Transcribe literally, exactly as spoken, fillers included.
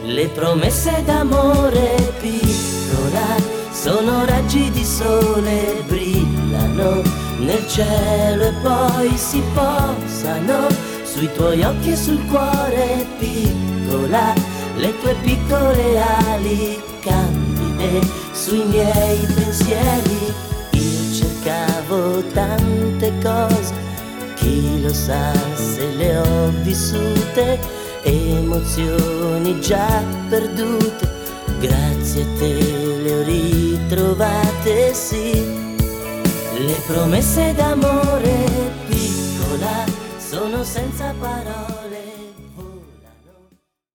Le promesse d'amore piccola sono raggi di sole, brillano nel cielo e poi si posano sui tuoi occhi e sul cuore. Piccola, le tue piccole ali candide sui miei pensieri. Io cercavo tante cose, chi lo sa se le ho vissute, emozioni già perdute, grazie a te le ho ritrovate, sì. Le promesse d'amore piccola sono senza parole.